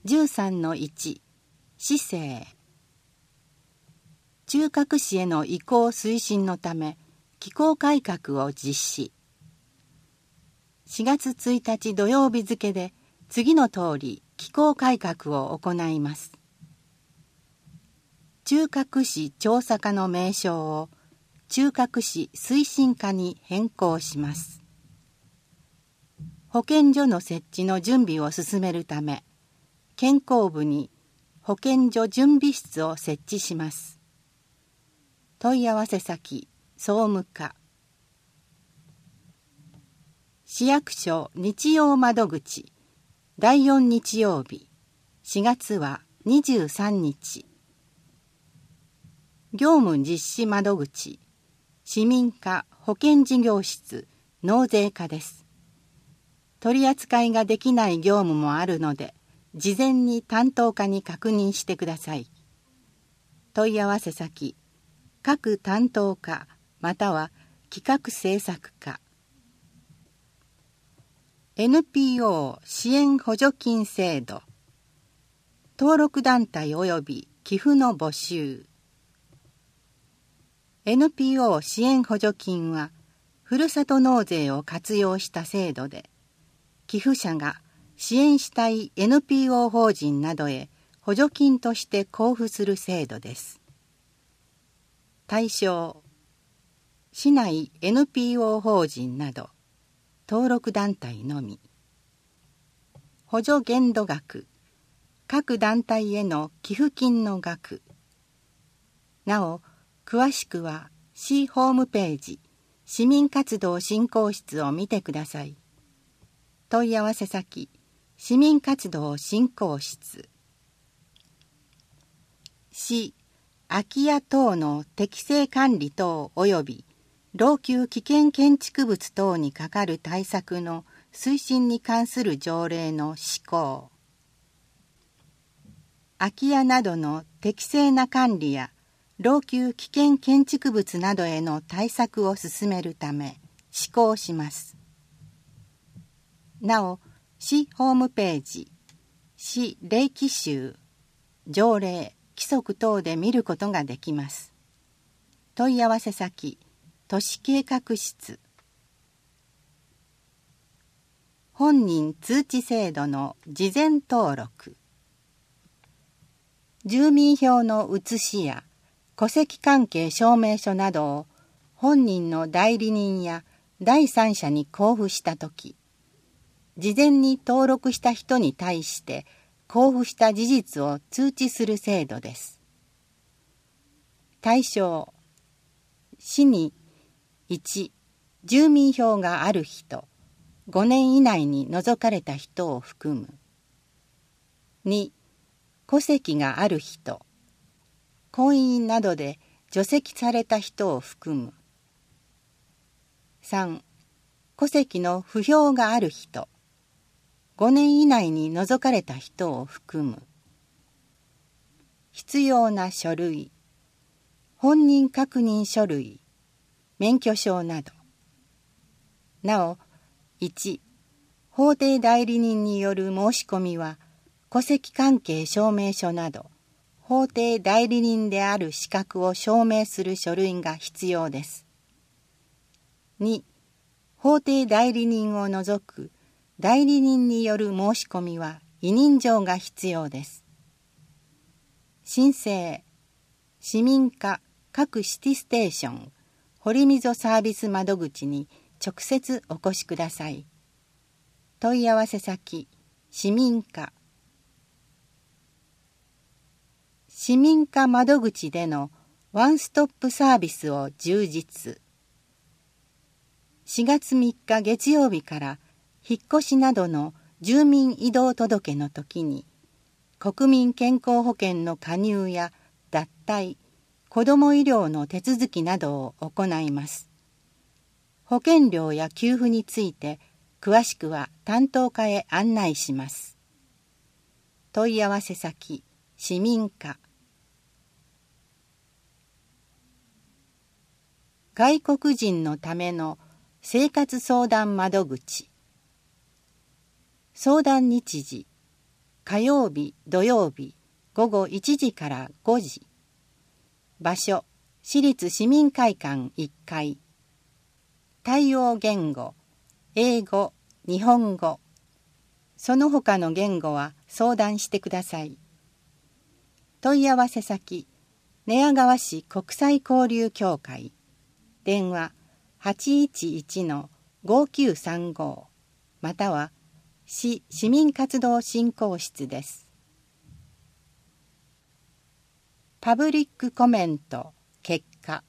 13-1 市政。中核市への移行推進のため機構改革を実施。4月1日土曜日付で次の通り機構改革を行います。中核市調査課の名称を中核市推進課に変更します。保健所の設置の準備を進めるため、健康部に保健所準備室を設置します。問い合わせ先、総務課。市役所日曜窓口、第4日曜日、4月は23日。業務実施窓口、市民課保健事業室、納税課です。取り扱いができない業務もあるので、事前に担当課に確認してください。問い合わせ先、各担当課または企画制作課。NPO 支援補助金制度。登録団体及び寄付の募集。NPO 支援補助金は、ふるさと納税を活用した制度で、寄付者が支援したい NPO 法人などへ補助金として交付する制度です。対象、市内 NPO 法人など、登録団体のみ。補助限度額、各団体への寄付金の額。なお、詳しくは市ホームページ、市民活動振興室を見てください。問い合わせ先、市民活動振興室。市、空き家等の適正管理等及び老朽危険建築物等にかかる対策の推進に関する条例の施行。空き家などの適正な管理や老朽危険建築物などへの対策を進めるため施行します。なお、市ホームページ、市令規集、条例、規則等で見ることができます。問い合わせ先、都市計画室。本人通知制度の事前登録。住民票の写しや戸籍関係証明書などを本人の代理人や第三者に交付したとき、事前に登録した人に対して交付した事実を通知する制度です。対象、市に1、住民票がある人、5年以内に除かれた人を含む。2、戸籍がある人、婚姻などで除籍された人を含む。3、戸籍の不評がある人、5年以内に除かれた人を含む。必要な書類、本人確認書類、免許証など。なお、1、法定代理人による申し込みは、戸籍関係証明書など、法定代理人である資格を証明する書類が必要です。2、法定代理人を除く代理人による申し込みは委任状が必要です。申請、市民課各シティステーション、堀溝サービス窓口に直接お越しください。問い合わせ先、市民課。市民課窓口でのワンストップサービスを充実。4月3日月曜日から引っ越しなどの住民移動届の時に国民健康保険の加入や脱退、子ども医療の手続きなどを行います。保険料や給付について詳しくは担当課へ案内します。問い合わせ先、市民課。外国人のための生活相談窓口。相談日時火曜日土曜日午後1時から5時。場所、市立市民会館1階。対応言語、英語、日本語。その他の言語は相談してください。問い合わせ先、寝屋川市国際交流協会。電話 811-5935 または市市民活動振興室です。パブリックコメント結果。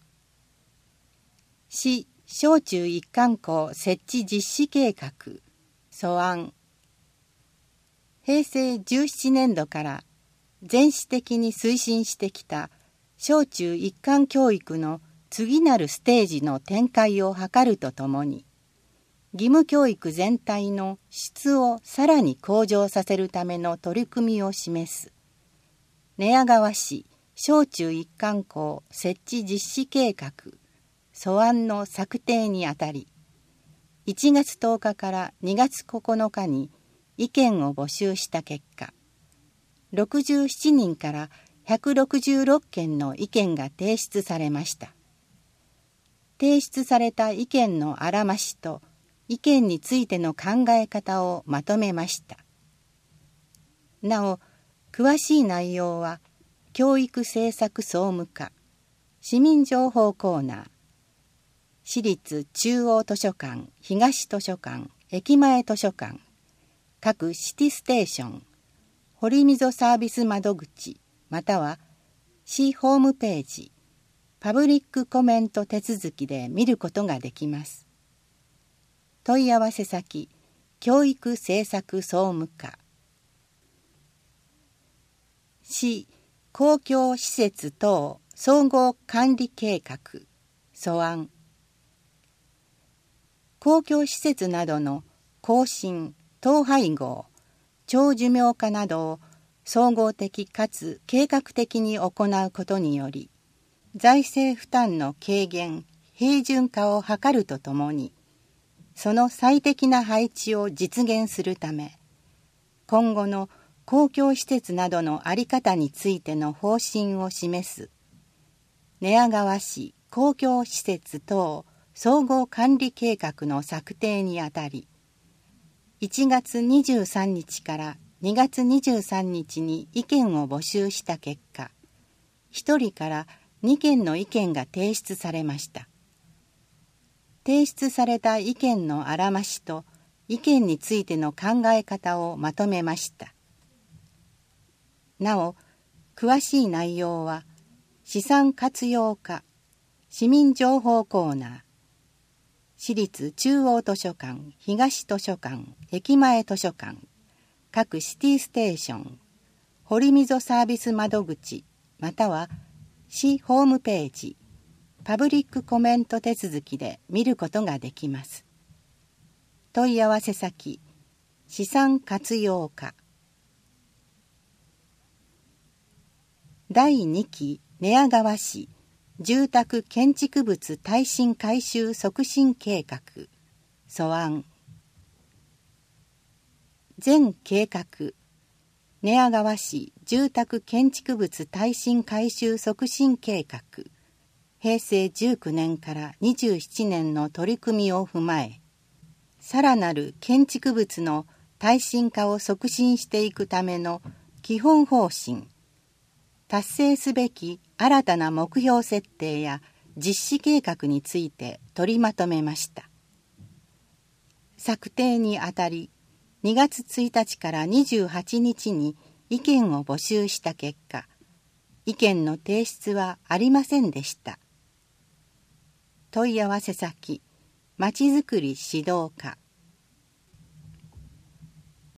市小中一貫校設置実施計画素案。平成17年度から全市的に推進してきた小中一貫教育の次なるステージの展開を図るとともに、義務教育全体の質をさらに向上させるための取り組みを示す寝屋川市小中一貫校設置実施計画素案の策定にあたり、1月10日から2月9日に意見を募集した結果、67人から166件の意見が提出されました。提出された意見のあらましと意見についての考え方をまとめました。なお、詳しい内容は教育政策総務課市民情報コーナー、市立中央図書館、東図書館、駅前図書館、各シティステーション、堀溝サービス窓口、または市ホームページ、パブリックコメント手続きで見ることができます。問い合わせ先、教育政策総務課。市公共施設等総合管理計画素案。公共施設などの更新、統廃合、長寿命化などを総合的かつ計画的に行うことにより、財政負担の軽減、平準化を図るとともに、その最適な配置を実現するため、今後の公共施設などの在り方についての方針を示す、寝屋川市公共施設等総合管理計画の策定にあたり、1月23日から2月23日に意見を募集した結果、1人から2件の意見が提出されました。提出された意見のあらましと意見についての考え方をまとめました。なお、詳しい内容は資産活用課市民情報コーナー、市立中央図書館、東図書館、駅前図書館、各シティステーション、堀溝サービス窓口、または市ホームページ、パブリックコメント手続きで見ることができます。問い合わせ先、資産活用課。第2期寝屋川市住宅建築物耐震改修促進計画素案。全計画寝屋川市住宅建築物耐震改修促進計画平成19年から27年の取り組みを踏まえ、さらなる建築物の耐震化を促進していくための基本方針、達成すべき新たな目標設定や実施計画について取りまとめました。策定にあたり、2月1日から28日に意見を募集した結果、意見の提出はありませんでした。問い合わせ先、まちづくり指導課。